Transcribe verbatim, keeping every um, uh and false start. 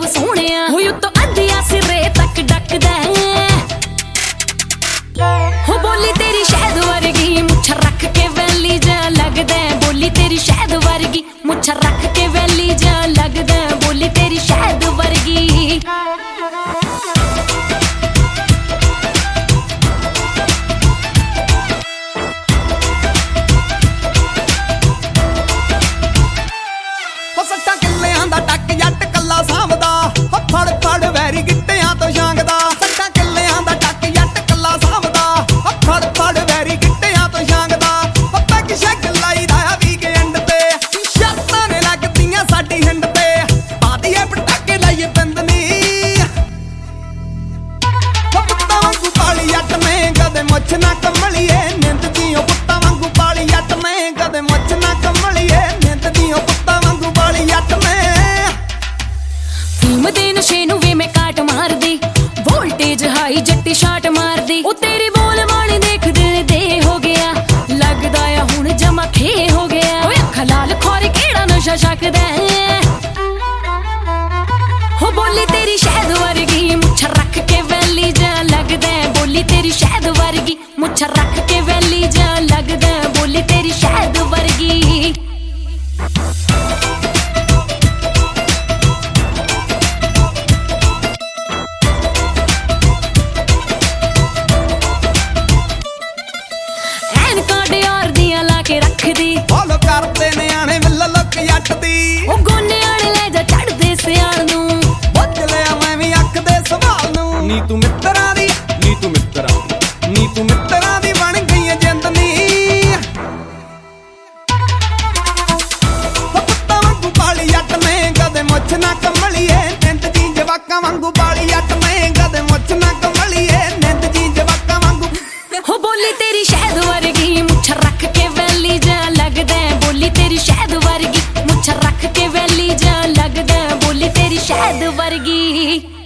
सोहणिया होई उत्तों अद्धिया सिरे तक डकदा हो बोली तेरी शहद वर्गी मुछ रख के वैली जा लगदा बोली तेरी शहद वर्गी मुछ रख के वैली जा लगदा बोली तेरी शहद वर्गी सट्टा किल्लियां दा टक जट कल्ला सामदा फड़ फड़ वैरी गिट्टियां तो छांगदा सट्टा किल्लियां दा टक जट कल्ला सामदा फड़ फड़ वैरी गिट्टियां तो छांगदा पैग शैग लाईदा वीकेंड ते शर्तां ने लगदियां साडी हिंड ते पादिए पटाके लाइए पिंदनी पुत्तां वांगू पाली जट ने कदे मुछ ना कमलिए निंद दियों पुत्तां वांगू पाली जट ने कदे मुछ ना कमलिए निंद दियों पुत्तां वांगू पाली जट ने फीम दे नशे नूं वे मैं काट मार दी वोल्टेज हाई जट्टी शाट मार दी ओ तेरी बोल बाणी देख दिल दे हो गया लगदा आ हुण जमा खे हो गया ओए अखां लाल खोर केड़ा नशा छकदा हो बोली तेरी शहद वर्गी मुछ रख के वैली जा लगदा बोली तेरी शहद वर्गी मुछ रख के वैली जा लगदा बोली तेरी शहद वर्गी फॉलो करते न्याणे विल लुक जट दी ओ गोने आने ले जा चढ़दे सियाल नूं बुझ लिया मैं भी अख दे सवाल नूं नी तू मित्तरां दी नी तू मित्तरां दी नी तू मित्तरां दी बन गई है जिंदनी पुत्तां वांगू पाली जट ने कदे मुछ ना कमलिए निंद जी जवाकां वांगू पाली जट ने कदे मुछ ना कमलिए निंद जी जवाकां वांगू हो बोली तेरी शहद वर्गी मुछ रख के वैली जा लगदा बोली तेरी शहद वर्गी मुछ रख के वैली जा लगदा बोली तेरी शहद वर्गी।